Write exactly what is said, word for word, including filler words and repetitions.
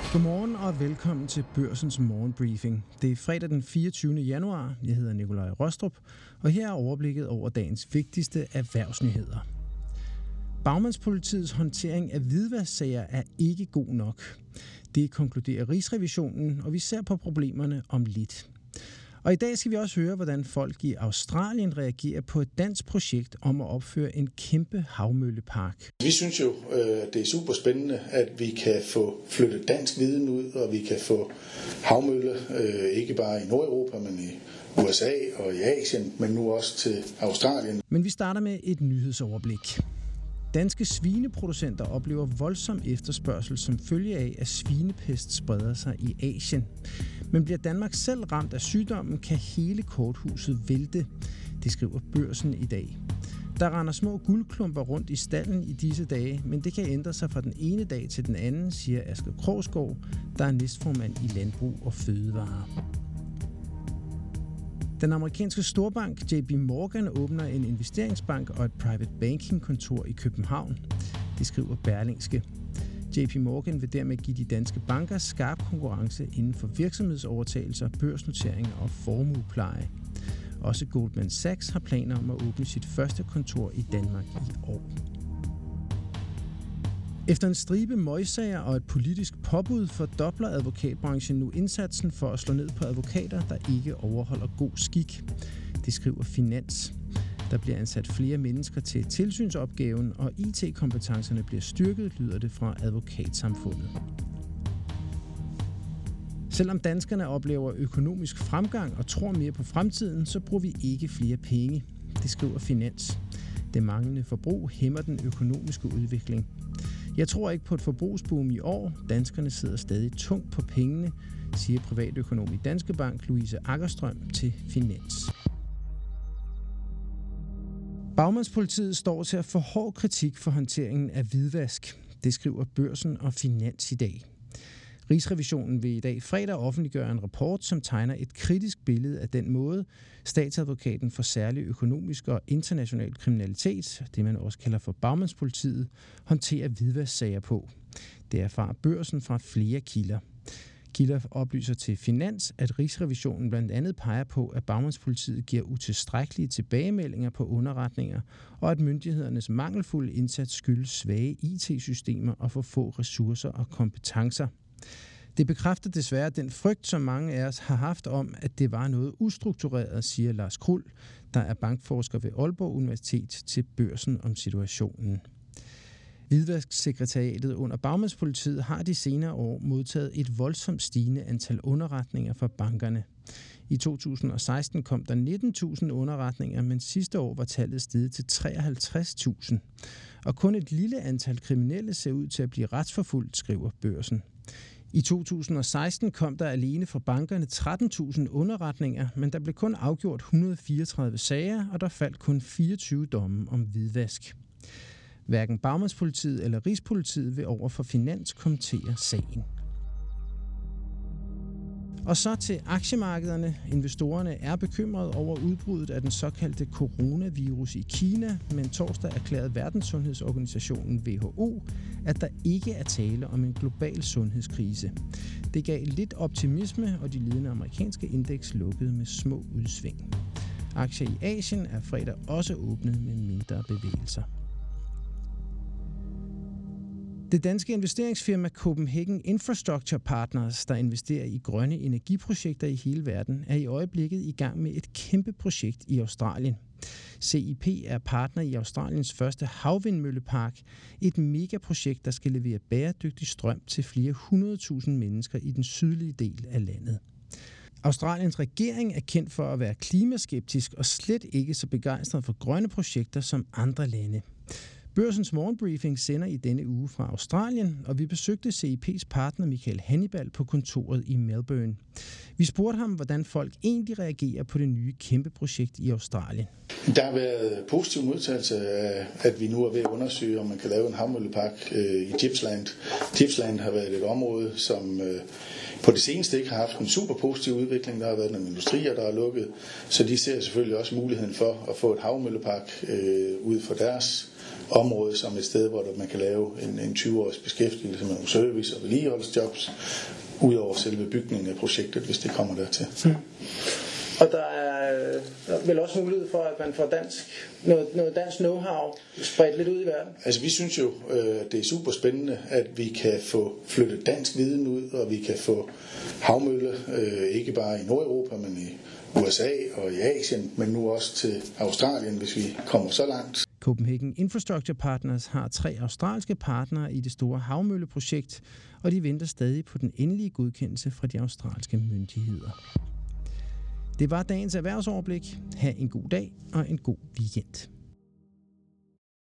Godmorgen og velkommen til Børsens morgenbriefing. Det er fredag den fireogtyvende januar. Jeg hedder Nikolaj Rostrup, og her er overblikket over dagens vigtigste erhvervsnyheder. Bagmandspolitiets håndtering af hvidvasksager er ikke god nok. Det konkluderer Rigsrevisionen, og vi ser på problemerne om lidt. Og i dag skal vi også høre, hvordan folk i Australien reagerer på et dansk projekt om at opføre en kæmpe havmøllepark. Vi synes jo, at det er super spændende, at vi kan få flyttet dansk viden ud, og vi kan få havmølle, ikke bare i Nordeuropa, men i U S A og i Asien, men nu også til Australien. Men vi starter med et nyhedsoverblik. Danske svineproducenter oplever voldsom efterspørgsel som følge af, at svinepest spreder sig i Asien. Men bliver Danmark selv ramt af sygdommen, kan hele korthuset vælte. Det skriver Børsen i dag. Der render små guldklumper rundt i stallen i disse dage, men det kan ændre sig fra den ene dag til den anden, siger Asger Krogsgaard, der er næstformand i Landbrug og Fødevare. Den amerikanske storbank J P Morgan åbner en investeringsbank og et private banking kontor i København. Det skriver Berlingske. J P Morgan vil dermed give de danske banker skarp konkurrence inden for virksomhedsovertagelser, børsnoteringer og formuepleje. Også Goldman Sachs har planer om at åbne sit første kontor i Danmark i år. Efter en stribe møgsager og et politisk påbud fordobler advokatbranchen nu indsatsen for at slå ned på advokater, der ikke overholder god skik. Det skriver Finans. Der bliver ansat flere mennesker til tilsynsopgaven, og I T-kompetencerne bliver styrket, lyder det fra advokatsamfundet. Selvom danskerne oplever økonomisk fremgang og tror mere på fremtiden, så bruger vi ikke flere penge. Det skriver Finans. Det manglende forbrug hæmmer den økonomiske udvikling. Jeg tror ikke på et forbrugsboom i år. Danskerne sidder stadig tungt på pengene, siger privatøkonom i Danske Bank Louise Aggerstrøm til Finans. Bagmandspolitiet står til at få hård kritik for håndteringen af hvidvask. Det skriver Børsen og Finans i dag. Rigsrevisionen vil i dag fredag offentliggøre en rapport, som tegner et kritisk billede af den måde, statsadvokaten for særlig økonomisk og international kriminalitet, det man også kalder for Bagmandspolitiet, håndterer hvidvasksager på. Det erfarer Børsen fra flere kilder. Kilder oplyser til Finans, at Rigsrevisionen blandt andet peger på, at Bagmandspolitiet giver utilstrækkelige tilbagemeldinger på underretninger, og at myndighedernes mangelfulde indsats skyldes svage I T-systemer og for få ressourcer og kompetencer. Det bekræfter desværre den frygt, som mange af os har haft om, at det var noget ustruktureret, siger Lars Krul, der er bankforsker ved Aalborg Universitet, til Børsen om situationen. Hvidvasksekretariatet under Bagmandspolitiet har de senere år modtaget et voldsomt stigende antal underretninger fra bankerne. I to tusind og seksten kom der nitten tusind underretninger, men sidste år var tallet steget til treoghalvtreds tusind. Og kun et lille antal kriminelle ser ud til at blive retsforfulgt, skriver Børsen. I to tusind og seksten kom der alene fra bankerne tretten tusind underretninger, men der blev kun afgjort et hundrede og fireogtredive sager, og der faldt kun fireogtyve domme om hvidvask. Hverken Bagmandspolitiet eller Rigspolitiet vil over for Finans kommentere sagen. Og så til aktiemarkederne. Investorerne er bekymrede over udbruddet af den såkaldte coronavirus i Kina, men torsdag erklærede Verdenssundhedsorganisationen W H O, at der ikke er tale om en global sundhedskrise. Det gav lidt optimisme, og de ledende amerikanske indeks lukkede med små udsving. Aktier i Asien er fredag også åbnet med mindre bevægelser. Det danske investeringsfirma Copenhagen Infrastructure Partners, der investerer i grønne energiprojekter i hele verden, er i øjeblikket i gang med et kæmpe projekt i Australien. C I P er partner i Australiens første havvindmøllepark, et megaprojekt, der skal levere bæredygtig strøm til flere hundredtusind mennesker i den sydlige del af landet. Australiens regering er kendt for at være klimaskeptisk og slet ikke så begejstret for grønne projekter som andre lande. Børsens morgenbriefing sender i denne uge fra Australien, og vi besøgte C I P's partner Michael Hannibal på kontoret i Melbourne. Vi spurgte ham, hvordan folk egentlig reagerer på det nye kæmpe projekt i Australien. Der har været positiv modtagelse af, at vi nu er ved at undersøge, om man kan lave en havmøllepark øh, i Gippsland. Gippsland har været et område, som øh, på det seneste ikke har haft en super positiv udvikling. Der har været nogle industrier, der er lukket, så de ser selvfølgelig også muligheden for at få et havmøllepark øh, ud for deres område som et sted, hvor man kan lave en, en tyve-års beskæftigelse med nogle service- og vedligeholdsjobs, udover selve bygningen af projektet, hvis det kommer dertil. Hmm. Og der er vel også mulighed for, at man får dansk, noget, noget dansk know-how spredt lidt ud i verden? Altså vi synes jo, at det er super spændende, at vi kan få flyttet dansk viden ud, og vi kan få havmølle, ikke bare i Nordeuropa, men i U S A og i Asien, men nu også til Australien, hvis vi kommer så langt. Copenhagen Infrastructure Partners har tre australske partnere i det store havmølleprojekt, og de venter stadig på den endelige godkendelse fra de australske myndigheder. Det var dagens erhvervsoverblik. Ha' en god dag og en god weekend.